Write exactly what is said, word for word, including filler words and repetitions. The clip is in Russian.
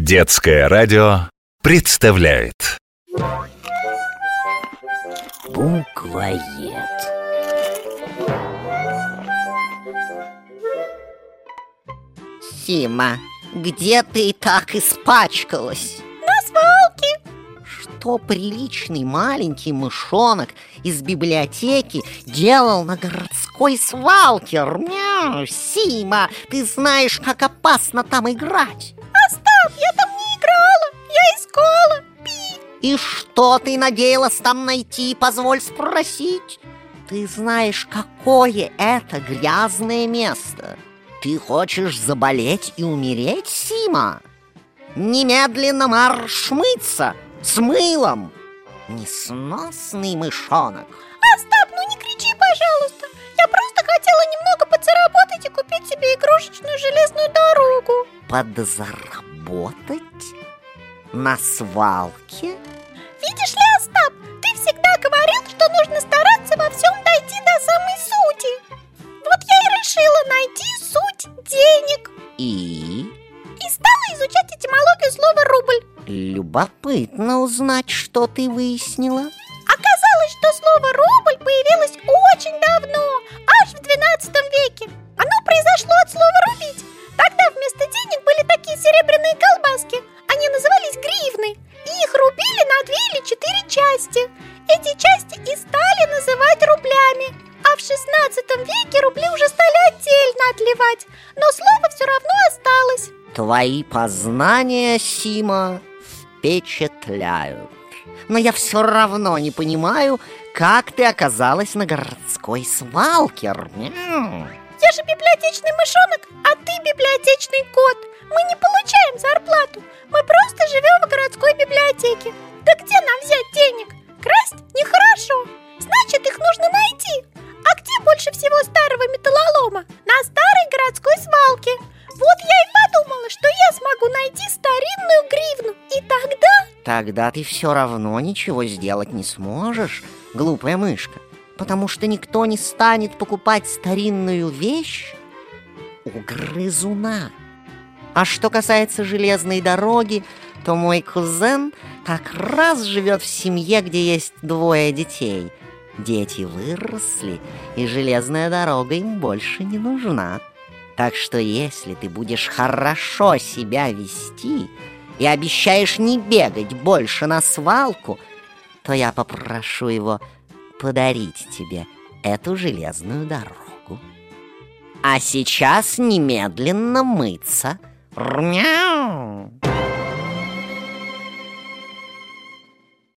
Детское радио представляет Буквоед. Сима, где ты так испачкалась? На свалке. Что приличный маленький мышонок из библиотеки делал на городской свалке? Мяу, Сима, ты знаешь, как опасно там играть. Остап, я там не играла, я искала. Пи. И что ты надеялась там найти, позволь спросить? Ты знаешь, какое это грязное место? Ты хочешь заболеть и умереть, Сима? Немедленно марш мыться с мылом. Несносный мышонок. Остап, ну не кричи, пожалуйста. Я просто хотела немного подзаработать и купить себе игрушечную железную дорогу. Подзаработать? На свалке? Видишь ли, Остап, ты всегда говорил, что нужно стараться во всем дойти до самой сути. Вот я и решила найти суть денег. И? И стала изучать этимологию слова «рубль». Любопытно узнать, что ты выяснила. Оказалось, что слово «рубль» появилось очень давно, аж в двенадцатом веке. Оно произошло от слова «рубить». Тогда вместо денег были такие серебряные колбаски. Они назывались гривны. И их рубили на две или четыре части. Эти части и стали называть рублями. А в шестнадцатом веке рубли уже стали отдельно отливать. Но слово все равно осталось. Твои познания, Сима, впечатляют. Но я все равно не понимаю, как ты оказалась на городской свалке. Я же библиотечный мышонок, а ты библиотечный кот. Мы не получаем зарплату. Мы просто живем в городской библиотеке. Да где нам взять денег? Красть нехорошо. Значит, их нужно найти. А где больше всего старого металлолома? На старой городской свалке. Вот я и подумала, что я смогу найти старинную гривну. И тогда... Тогда ты все равно ничего сделать не сможешь, глупая мышка. Потому что никто не станет покупать старинную вещь у грызуна. А что касается железной дороги, то мой кузен как раз живет в семье, где есть двое детей. Дети выросли, и железная дорога им больше не нужна. Так что если ты будешь хорошо себя вести и обещаешь не бегать больше на свалку, то я попрошу его подарить тебе эту железную дорогу. А сейчас немедленно мыться. Мяу!